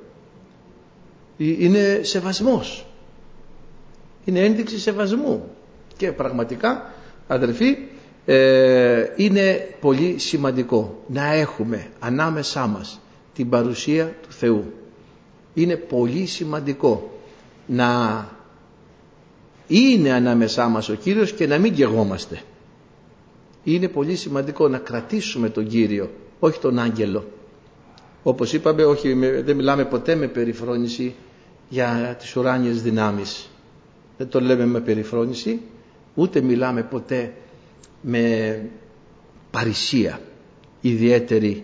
Speaker 1: είναι σεβασμός, είναι ένδειξη σεβασμού. Και πραγματικά, αδερφοί, ε, είναι πολύ σημαντικό να έχουμε ανάμεσά μας την παρουσία του Θεού. Είναι πολύ σημαντικό να είναι ανάμεσά μας ο Κύριος και να μην καιγόμαστε. Είναι πολύ σημαντικό να κρατήσουμε τον Κύριο, όχι τον άγγελο. Όπως είπαμε, όχι, δεν μιλάμε ποτέ με περιφρόνηση για τις ουράνιες δυνάμεις. Δεν το λέμε με περιφρόνηση, ούτε μιλάμε ποτέ με παρησία, ιδιαίτερη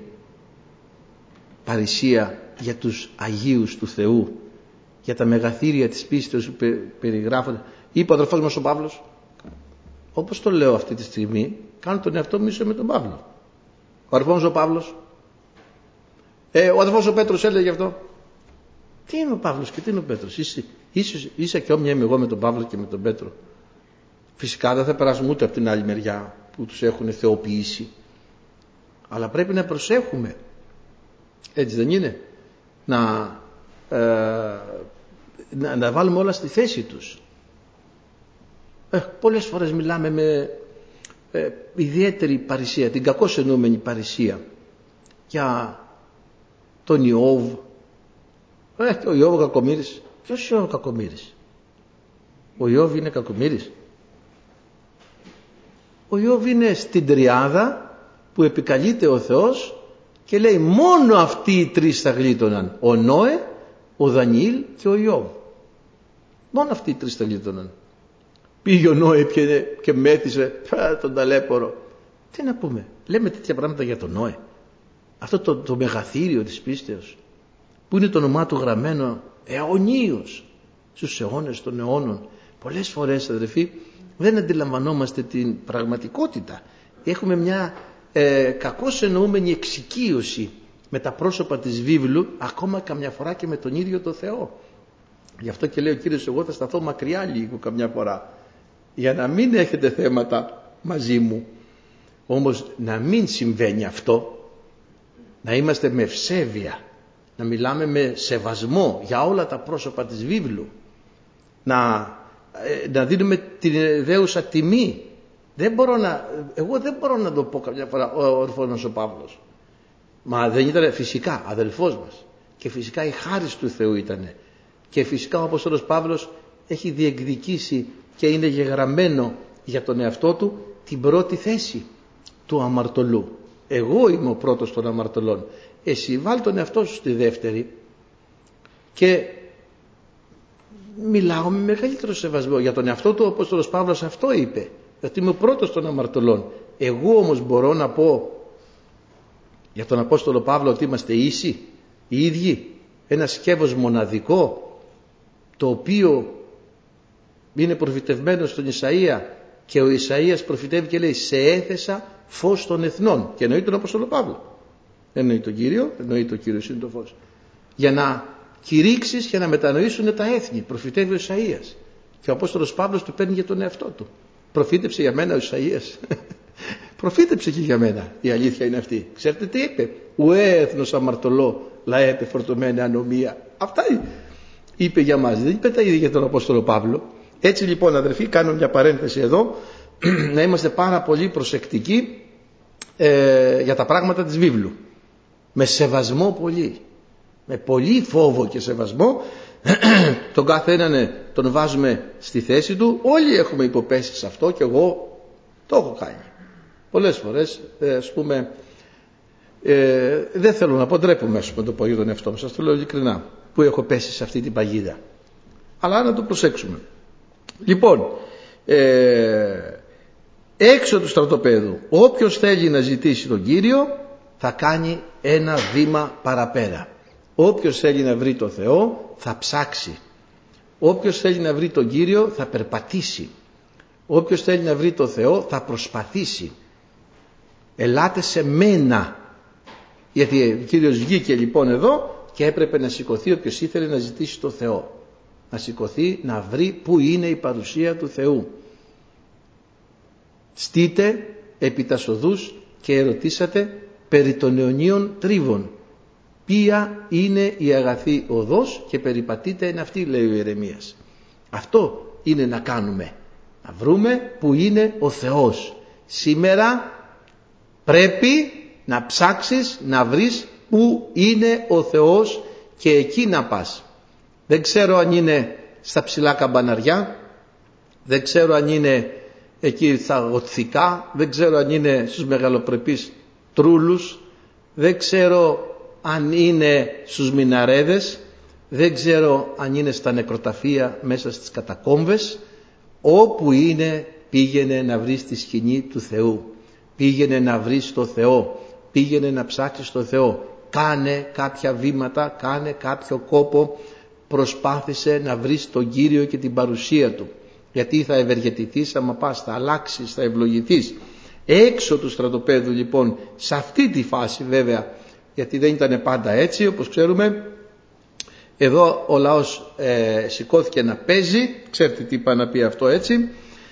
Speaker 1: παρησία για τους Αγίους του Θεού, για τα μεγαθύρια της πίστεως που περιγράφονται. Είπε ο αδελφός μας ο Παύλος, όπως το λέω αυτή τη στιγμή, κάνω τον εαυτό μου ίσο με τον Παύλο. Ο αδελφός ο Παύλος, ε, ο αδελφός ο Πέτρος έλεγε αυτό. Τι είναι ο Παύλος και τι είναι ο Πέτρος? Είσαι, είσαι, είσαι και όμοια είμαι εγώ με τον Παύλο και με τον Πέτρο. Φυσικά δεν θα περάσουμε ούτε από την άλλη μεριά που τους έχουν θεοποιήσει. Αλλά πρέπει να προσέχουμε. Έτσι δεν είναι? Να, ε, να, να βάλουμε όλα στη θέση τους. Ε, πολλές φορές μιλάμε με ε, ιδιαίτερη παρησία, την κακώς εννοούμενη παρησία, για τον Ιώβ. Ε, ο Ιώβ ο κακομοίρης. Ποιος είναι ο κακομοίρης? Ο Ιώβ είναι κακομοίρης? Ο Ιώβ είναι στην τριάδα που επικαλείται ο Θεός και λέει μόνο αυτοί οι τρεις θα γλίτωναν. Ο Νόε, ο Δανιήλ και ο Ιώβ. Μόνο αυτοί οι τρεις θα γλίτωναν. Πήγε ο Νόε και, και μέθησε τον ταλέπορο. Τι να πούμε, λέμε τέτοια πράγματα για τον Νόε? Αυτό το, το μεγαθύριο της πίστεως, που είναι το όνομά του γραμμένο αιωνίως στους αιώνες των αιώνων. Πολλές φορές, αδελφοί, δεν αντιλαμβανόμαστε την πραγματικότητα. Έχουμε μια ε, κακώς εννοούμενη εξοικείωση με τα πρόσωπα της βίβλου, ακόμα καμιά φορά και με τον ίδιο το Θεό. Γι' αυτό και λέει ο Κύριος, εγώ θα σταθώ μακριά λίγο καμιά φορά, για να μην έχετε θέματα μαζί μου. Όμως να μην συμβαίνει αυτό, να είμαστε με ευσέβεια, να μιλάμε με σεβασμό για όλα τα πρόσωπα της βίβλου, να, να δίνουμε την δέουσα τιμή. Δεν μπορώ να, εγώ δεν μπορώ να το πω καμιά φορά ο αδελφός μας ο Παύλος. Μα δεν ήταν? Φυσικά αδελφός μας και φυσικά η χάρις του Θεού ήταν, και φυσικά ο Απόστολος Παύλος έχει διεκδικήσει και είναι γεγραμμένο για τον εαυτό του την πρώτη θέση του αμαρτωλού. Εγώ είμαι ο πρώτος των αμαρτωλών. Εσύ βάλ τον εαυτό σου στη δεύτερη. Και μιλάω με μεγαλύτερο σεβασμό για τον εαυτό του. Ο Απόστολος Παύλος αυτό είπε, ότι είμαι ο πρώτος των αμαρτωλών. Εγώ όμως μπορώ να πω για τον Απόστολο Παύλο ότι είμαστε ίσοι, οι ίδιοι, ένα σκεύος μοναδικό, το οποίο Είναι προφητευμένο στον Ισαΐα και ο Ισαΐας προφητεύει και λέει «Σε έθεσα φως των εθνών». Και εννοεί τον Απόστολο Παύλο. Εννοεί τον Κύριο, εννοεί τον Κύριο είναι το φως. Για να κηρύξεις και να μετανοήσουν τα έθνη. Προφητεύει ο Ισαΐας. Και ο Απόστολος Παύλος του παίρνει για τον εαυτό του. Προφήτεψε για μένα ο Ισαΐας. Προφήτεψε και για μένα. Η αλήθεια είναι αυτή. Ξέρετε τι είπε? «Ουέ έθνος αμαρτωλό, λαέ πεφορτωμένη ανομία». Αυτά είπε για μας. Δεν είπε τα ίδια για τον Απόστολο Παύλο. Έτσι λοιπόν αδερφοί, κάνω μια παρένθεση εδώ, να είμαστε πάρα πολύ προσεκτικοί ε, για τα πράγματα της βίβλου. Με σεβασμό πολύ. Με πολύ φόβο και σεβασμό. Τον κάθε έναν τον βάζουμε στη θέση του. Όλοι έχουμε υποπέσει σε αυτό και εγώ το έχω κάνει. Πολλές φορές, ε, ας πούμε, ε, δεν θέλω να πω, ντρέπομαι να το πω για τον εαυτό μου. Σας το λέω ειλικρινά, που έχω πέσει σε αυτή την παγίδα. Αλλά να το προσέξουμε. Λοιπόν, ε, έξω του στρατοπέδου, όποιος θέλει να ζητήσει τον Κύριο θα κάνει ένα βήμα παραπέρα. Όποιος θέλει να βρει το Θεό θα ψάξει. Όποιος θέλει να βρει τον Κύριο θα περπατήσει. Όποιος θέλει να βρει το Θεό θα προσπαθήσει. Ελάτε σε μένα. Γιατί ο Κύριος βγήκε λοιπόν εδώ και έπρεπε να σηκωθεί όποιος ήθελε να ζητήσει το Θεό. Να σηκωθεί να βρει πού είναι η παρουσία του Θεού. Στείτε επί τας οδούς και ερωτήσατε περί των αιωνίων τρίβων. Ποια είναι η αγαθή οδός και περιπατείτε εν αυτή, λέει ο Ιερεμίας. Αυτό είναι να κάνουμε. Να βρούμε που είναι ο Θεός. Σήμερα πρέπει να ψάξεις να βρεις που είναι ο Θεός και εκεί να πας. Δεν ξέρω αν είναι στα ψηλά καμπαναριά, δεν ξέρω αν είναι εκεί στα γοτθικά, δεν ξέρω αν είναι στους μεγαλοπρεπείς τρούλους, δεν ξέρω αν είναι στους μιναρέδες, δεν ξέρω αν είναι στα νεκροταφεία μέσα στις κατακόμβες. Όπου είναι, πήγαινε να βρεις τη σκηνή του Θεού, πήγαινε να βρεις το Θεό, πήγαινε να ψάξεις το Θεό. Κάνε κάποια βήματα, κάνε κάποιο κόπο, προσπάθησε να βρεις τον Κύριο και την παρουσία Του, γιατί θα ευεργετηθείς άμα πας, θα αλλάξεις, θα ευλογηθείς. Έξω του στρατοπέδου λοιπόν, σε αυτή τη φάση βέβαια, γιατί δεν ήταν πάντα έτσι, όπως ξέρουμε, εδώ ο λαός ε, σηκώθηκε να παίζει, ξέρετε τι είπα να πει αυτό έτσι,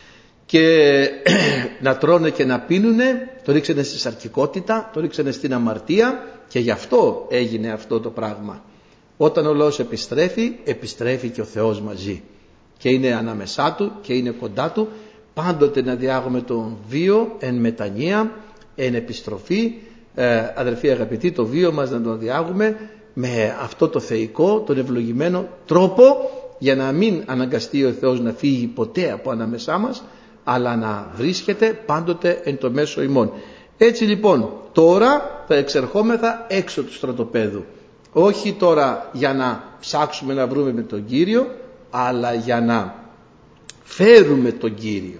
Speaker 1: και να τρώνε και να πίνουνε, το ρίξανε στη σαρκικότητα, το ρίξανε στην αμαρτία, και γι' αυτό έγινε αυτό το πράγμα. Όταν ο λαός επιστρέφει, επιστρέφει και ο Θεός μαζί και είναι ανάμεσά Του και είναι κοντά Του. Πάντοτε να διάγουμε τον βίο εν μετανία, εν επιστροφή. ε, αδερφοί αγαπητοί, το βίο μας να τον διάγουμε με αυτό το θεϊκό, τον ευλογημένο τρόπο, για να μην αναγκαστεί ο Θεός να φύγει ποτέ από ανάμεσά μας, αλλά να βρίσκεται πάντοτε εν το μέσο ημών. Έτσι λοιπόν τώρα θα εξερχόμεθα έξω του στρατοπέδου, όχι τώρα για να ψάξουμε να βρούμε με τον Κύριο, αλλά για να φέρουμε τον Κύριο.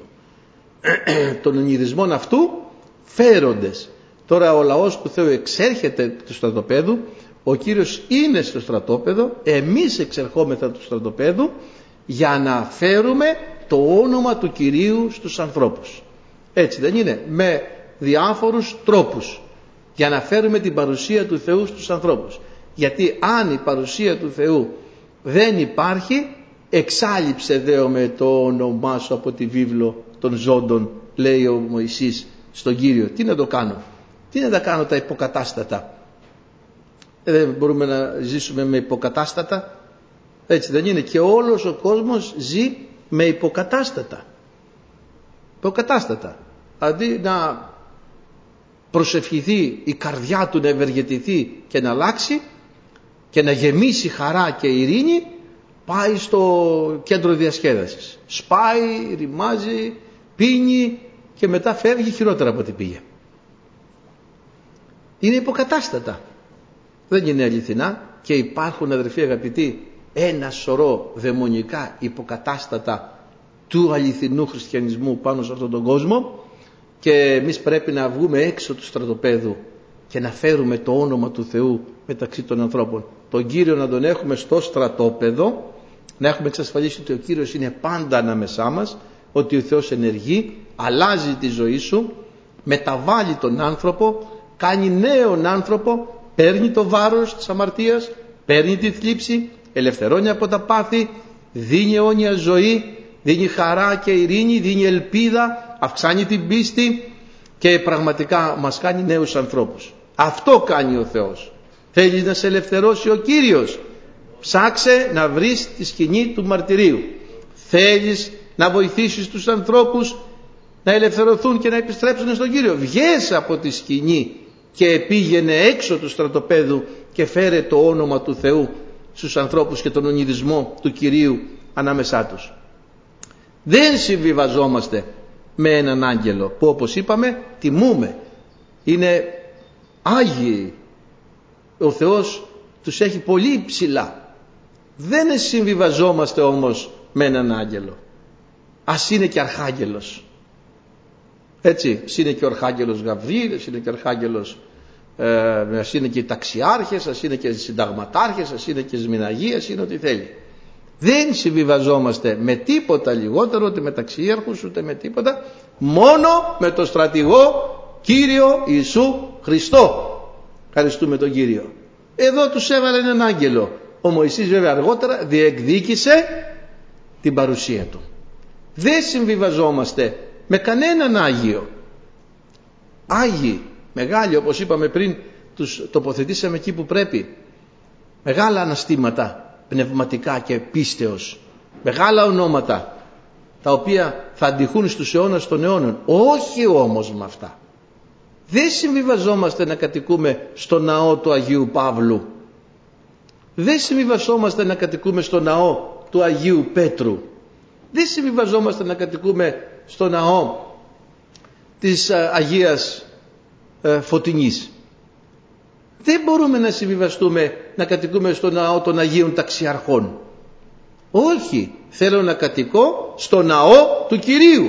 Speaker 1: Των ονειρισμών αυτού φέροντες. Τώρα ο λαός του Θεού εξέρχεται του στρατοπέδου, ο Κύριος είναι στο στρατόπεδο, εμείς εξερχόμεθα του στρατοπέδου για να φέρουμε το όνομα του Κυρίου στους ανθρώπους. Έτσι δεν είναι? Με διάφορους τρόπους, για να φέρουμε την παρουσία του Θεού στους ανθρώπους. Γιατί αν η παρουσία του Θεού δεν υπάρχει, εξάλειψε δέο με το όνομά σου από τη βίβλο των ζώντων, λέει ο Μωυσής στον Κύριο. Τι να το κάνω? Τι να τα κάνω τα υποκατάστατα? Δεν μπορούμε να ζήσουμε με υποκατάστατα? Έτσι δεν είναι? Και όλος ο κόσμος ζει με υποκατάστατα. Υποκατάστατα. Αντί να προσευχηθεί η καρδιά του, να ευεργετηθεί και να αλλάξει και να γεμίσει χαρά και ειρήνη, πάει στο κέντρο διασκέδασης. Σπάει, ρημάζει, πίνει και μετά φεύγει χειρότερα από ό,τι πήγε. Είναι υποκατάστατα. Δεν είναι αληθινά. Και υπάρχουν, αδερφοί αγαπητοί, ένα σωρό δαιμονικά υποκατάστατα του αληθινού χριστιανισμού πάνω σε αυτόν τον κόσμο, και εμείς πρέπει να βγούμε έξω του στρατοπέδου και να φέρουμε το όνομα του Θεού μεταξύ των ανθρώπων. Τον Κύριο να τον έχουμε στο στρατόπεδο, Να έχουμε εξασφαλίσει ότι ο Κύριος είναι πάντα ανάμεσά μας, ότι ο Θεός ενεργεί, αλλάζει τη ζωή σου, μεταβάλλει τον άνθρωπο, κάνει νέον άνθρωπο, παίρνει το βάρος της αμαρτίας, παίρνει τη θλίψη, ελευθερώνει από τα πάθη, δίνει αιώνια ζωή, δίνει χαρά και ειρήνη, δίνει ελπίδα, αυξάνει την πίστη και πραγματικά μας κάνει νέους ανθρώπους. Αυτό κάνει ο Θεός. Θέλεις να σε ελευθερώσει ο Κύριος? Ψάξε να βρεις τη σκηνή του μαρτυρίου. Θέλεις να βοηθήσεις τους ανθρώπους να ελευθερωθούν και να επιστρέψουν στον Κύριο? Βγες από τη σκηνή και πήγαινε έξω του στρατοπέδου και φέρε το όνομα του Θεού στους ανθρώπους και τον ονειδισμό του Κυρίου ανάμεσά τους. Δεν συμβιβαζόμαστε με έναν άγγελο που, όπως είπαμε, τιμούμε. Είναι άγιοι. Ο Θεός τους έχει πολύ ψηλά. Δεν συμβιβαζόμαστε όμως με έναν άγγελο. Ας είναι και αρχάγγελος. Έτσι, ας είναι και ο αρχάγγελος Γαβρίλ, ας είναι και ο αρχάγγελος, ε, ας είναι και οι ταξιάρχες, ας είναι και οι συνταγματάρχες, ας είναι και οι σμηναγοί, ας είναι ό,τι θέλει. Δεν συμβιβαζόμαστε με τίποτα λιγότερο, ούτε με ταξιάρχους, ούτε με τίποτα, μόνο με το στρατηγό Κύριο Ιησού Χριστό. Ευχαριστούμε τον Κύριο. Εδώ τους έβαλε έναν άγγελο. Ο Μωυσής βέβαια αργότερα διεκδίκησε την παρουσία του. Δεν συμβιβαζόμαστε με κανέναν Άγιο. Άγιοι, μεγάλοι, όπως είπαμε πριν, τους τοποθετήσαμε εκεί που πρέπει. Μεγάλα αναστήματα πνευματικά και πίστεως. Μεγάλα ονόματα, τα οποία θα αντιχούν στους αιώνας των αιώνων. Όχι όμως με αυτά. Δεν συμβιβαζόμαστε να κατοικούμε στο ναό του Αγίου Παύλου. Δεν συμβιβαζόμαστε να κατοικούμε στο ναό του Αγίου Πέτρου. Δεν συμβιβαζόμαστε να κατοικούμε στο ναό της Αγίας Φωτεινής. Δεν μπορούμε να συμβιβαστούμε να κατοικούμε στο ναό των Αγίων Ταξιαρχών. Όχι, θέλω να κατοικώ στο ναό του Κυρίου.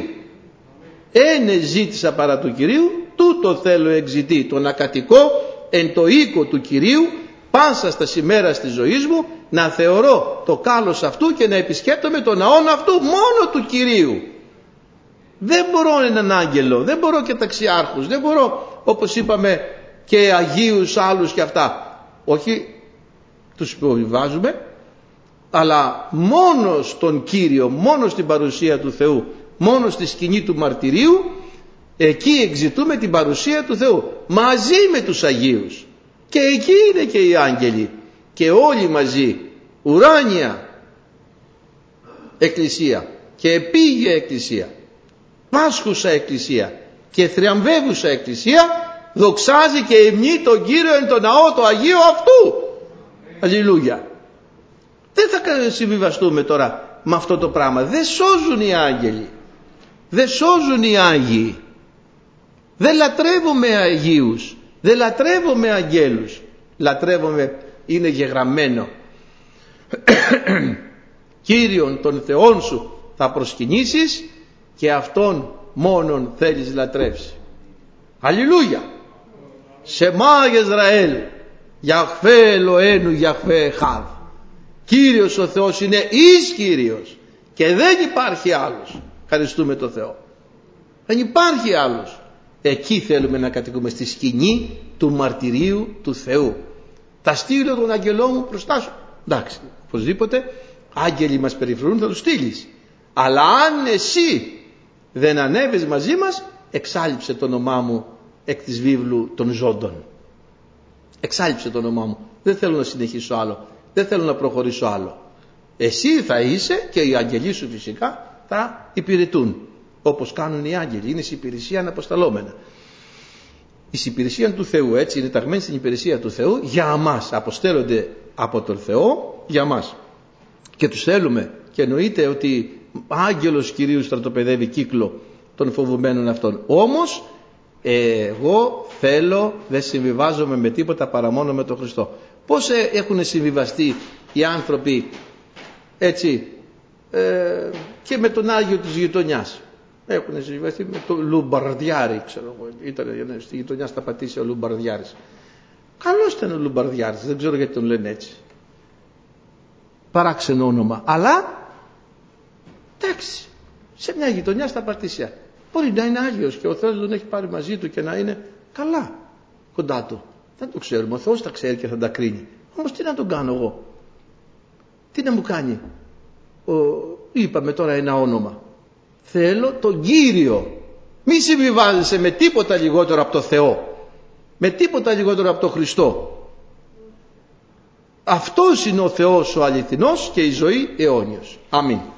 Speaker 1: Ένε ζήτησα παρά του Κυρίου, τούτο θέλω εξητή, το να κατοικώ εν το οίκο του Κυρίου πάσα στα σημέρα της ζωής μου, να θεωρώ το κάλος αυτού και να επισκέπτομαι τον ναόν αυτού μόνο του Κυρίου. Δεν μπορώ έναν άγγελο, δεν μπορώ και ταξιάρχους, δεν μπορώ, όπως είπαμε, και αγίους άλλους και αυτά. Όχι, τους υποβιβάζουμε, αλλά μόνο στον Κύριο, μόνο στην παρουσία του Θεού, μόνο στη σκηνή του μαρτυρίου, εκεί εξητούμε την παρουσία του Θεού μαζί με τους Αγίους. Και εκεί είναι και οι άγγελοι και όλοι μαζί, ουράνια εκκλησία και επίγεια εκκλησία, πάσχουσα εκκλησία και θριαμβεύουσα εκκλησία, δοξάζει και υμνεί τον Κύριο εν το ναό το Αγίο αυτού. Αλληλούια. Δεν θα συμβιβαστούμε τώρα με αυτό το πράγμα. Δεν σώζουν οι άγγελοι, δεν σώζουν οι Άγιοι. Δεν λατρεύουμε Αγίους, δεν λατρεύουμε αγγέλους, λατρεύουμε, είναι γεγραμμένο. Κύριον των Θεών σου θα προσκυνήσεις και Αυτόν μόνον θέλεις λατρεύσει. Αλληλούια. Σεμά Ισραήλ, Γιαχβέ Ελοένου Γιαχβέ Εχάδ. Κύριος ο Θεός είναι εις Κύριος και δεν υπάρχει άλλος. Ευχαριστούμε τον Θεό. Δεν υπάρχει άλλος. Εκεί θέλουμε να κατοικούμε, στη σκηνή του μαρτυρίου του Θεού. Θα στείλω τον αγγελό μου μπροστά σου. Εντάξει, οπωσδήποτε άγγελοι μας περιφρονούν, θα τους στείλεις. Αλλά αν εσύ δεν ανέβεις μαζί μας, εξάλειψε το όνομά μου εκ της βίβλου των ζώντων. Εξάλειψε το όνομά μου. Δεν θέλω να συνεχίσω άλλο. Δεν θέλω να προχωρήσω άλλο. Εσύ θα είσαι και οι αγγελοί σου φυσικά θα υπηρετούν. Όπως κάνουν οι άγγελοι. Είναι στην υπηρεσία αναποσταλόμενα. Η υπηρεσία του Θεού, έτσι, είναι ταγμένη στην υπηρεσία του Θεού για αμάς. Αποστέλλονται από τον Θεό για αμάς. Και τους θέλουμε. Και εννοείται ότι άγγελος Κυρίου στρατοπεδεύει κύκλο των φοβουμένων αυτών. Όμως εγώ θέλω, δεν συμβιβάζομαι με τίποτα παρά μόνο με τον Χριστό. Πώς έχουν συμβιβαστεί οι άνθρωποι, έτσι, ε, και με τον Άγιο της γειτονιάς. Έχουν συμβιβαστεί με τον Λουμπαρδιάρη, ξέρω εγώ. Ήταν στη γειτονιά στα Πατήσια ο Λουμπαρδιάρης. Καλός ήταν ο Λουμπαρδιάρης, δεν ξέρω γιατί τον λένε έτσι. παράξενο όνομα, αλλά εντάξει, σε μια γειτονιά στα Παρτίσια μπορεί να είναι Άγιος και ο Θεός τον έχει πάρει μαζί του και να είναι καλά κοντά του. Δεν το ξέρουμε, ο Θεός τα ξέρει και θα τα κρίνει. Όμως τι να τον κάνω εγώ, τι να μου κάνει? Ο, είπαμε τώρα ένα όνομα, θέλω τον Κύριο. Μη συμβιβάζεσαι με τίποτα λιγότερο από το Θεό, με τίποτα λιγότερο από το Χριστό. Αυτός είναι ο Θεός ο αληθινός και η ζωή αιώνιος. Αμήν.